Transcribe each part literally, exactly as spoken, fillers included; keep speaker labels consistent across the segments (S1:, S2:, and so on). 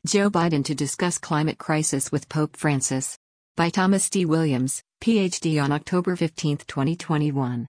S1: Joe Biden to discuss climate crisis with Pope Francis. By Thomas D. Williams, P H D on October fifteenth, twenty twenty-one.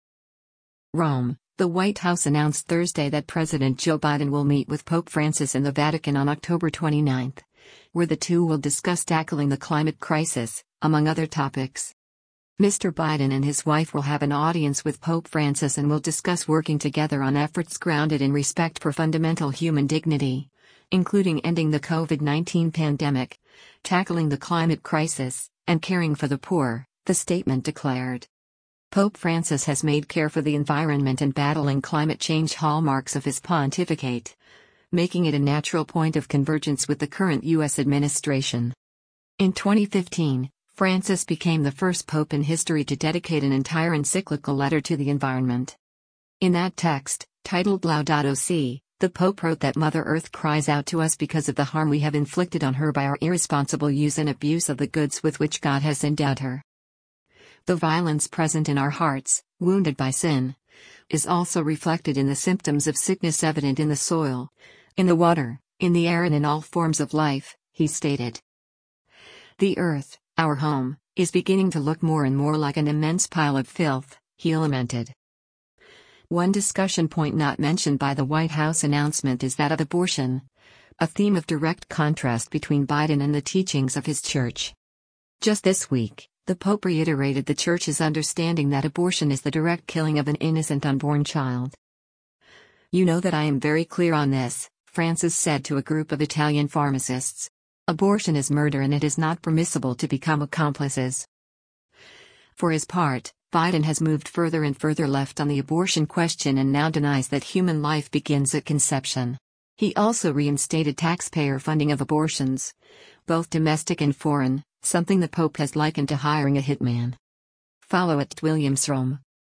S1: Rome. The White House announced Thursday that President Joe Biden will meet with Pope Francis in the Vatican on October twenty-ninth, where the two will discuss tackling the climate crisis, among other topics. Mister Biden and his wife will have an audience with Pope Francis and will discuss working together on efforts grounded in respect for fundamental human dignity, including ending the COVID nineteen pandemic, tackling the climate crisis, and caring for the poor, the statement declared. Pope Francis has made care for the environment and battling climate change hallmarks of his pontificate, making it a natural point of convergence with the current U S administration. In twenty fifteen, Francis became the first pope in history to dedicate an entire encyclical letter to the environment. In that text, titled Laudato Si', the Pope wrote that Mother Earth cries out to us because of the harm we have inflicted on her by our irresponsible use and abuse of the goods with which God has endowed her. The violence present in our hearts, wounded by sin, is also reflected in the symptoms of sickness evident in the soil, in the water, in the air and in all forms of life, he stated. The earth, our home, is beginning to look more and more like an immense pile of filth, he lamented. One discussion point not mentioned by the White House announcement is that of abortion, a theme of direct contrast between Biden and the teachings of his church. Just this week, the Pope reiterated the Church's understanding that abortion is the direct killing of an innocent unborn child. You know that I am very clear on this, Francis said to a group of Italian pharmacists. Abortion is murder and it is not permissible to become accomplices. For his part, Biden has moved further and further left on the abortion question and now denies that human life begins at conception. He also reinstated taxpayer funding of abortions, both domestic and foreign, something the Pope has likened to hiring a hitman. Follow at Williams Rome.